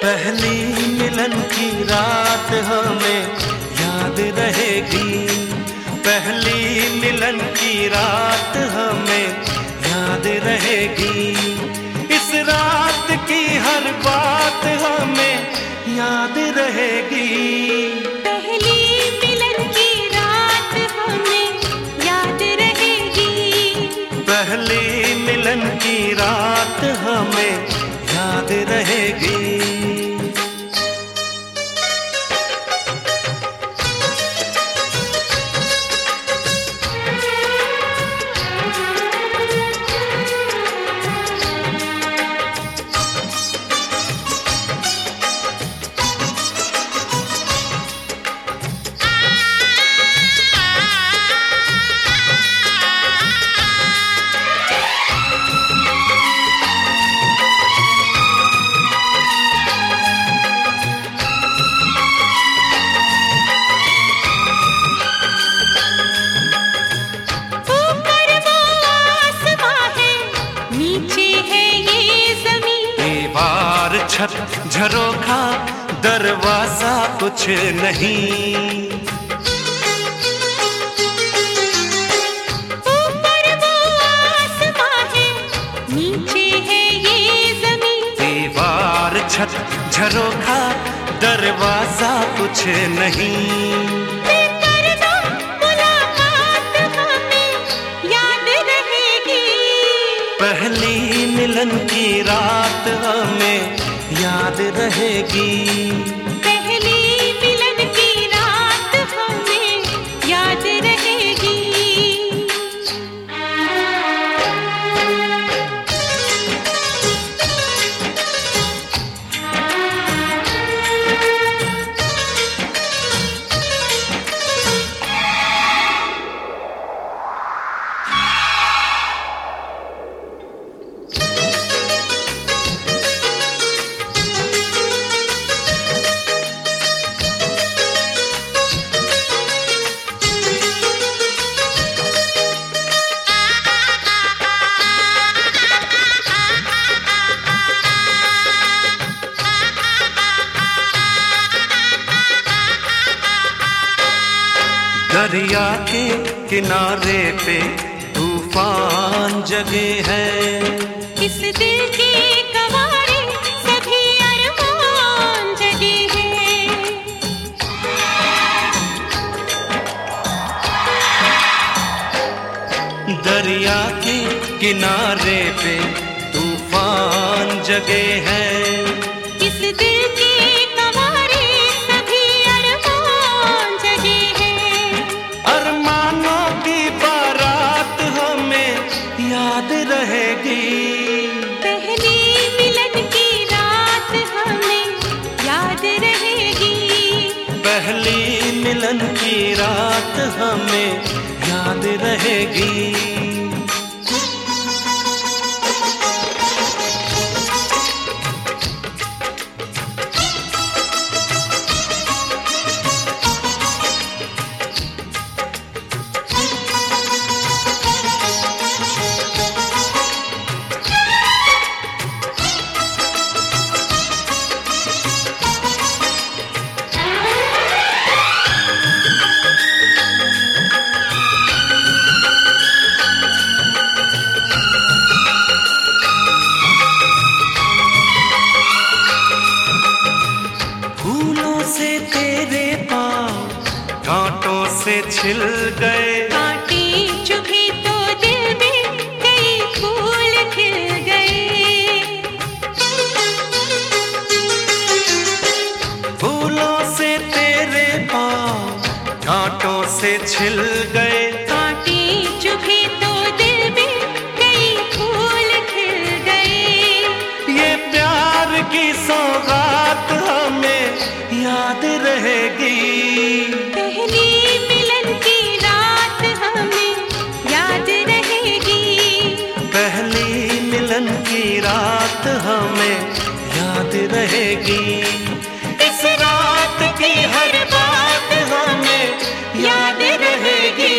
पहली मिलन की रात हमें याद रहेगी। पहली मिलन की रात हमें याद रहेगी। इस रात की हर बात हमें याद रहेगी। पहली मिलन की रात हमें याद रहेगी। पहली मिलन की रात हमें याद रहेगी। छत झरोखा दरवाजा कुछ नहीं। ऊपर वो आसमां है, नीचे है ये ज़मीन। दीवार छत झरोखा दरवाजा कुछ नहीं। पहली मिलन की रात हमें याद रहेगी। पहली मिलन की रात हमें याद रहेगी। दरिया के किनारे पे तूफान जगे है। इस दिल के कवारे सभी अरमान जगे हैं। दरिया के किनारे पे तूफान जगे है। इस दिल के कवारे सभी अरमान जगे हैं। अरमानों की बारात हमें याद रहेगी। पहली मिलन की रात हमें याद रहेगी। पहली मिलन की रात हमें याद रहेगी। कांटों से छिल गए। कांटे चुभे तो दिल में कई फूल खिल गए। फूलों से तेरे पाँव कांटों से छिल गए। कांटे चुभे तो दिल में कई फूल खिल गए। ये प्यार की सौगात हमें याद रहेगी। पहली मिलन की रात हमें याद रहेगी। पहली मिलन की रात हमें याद रहेगी। इस रात की हर बात हमें याद रहेगी।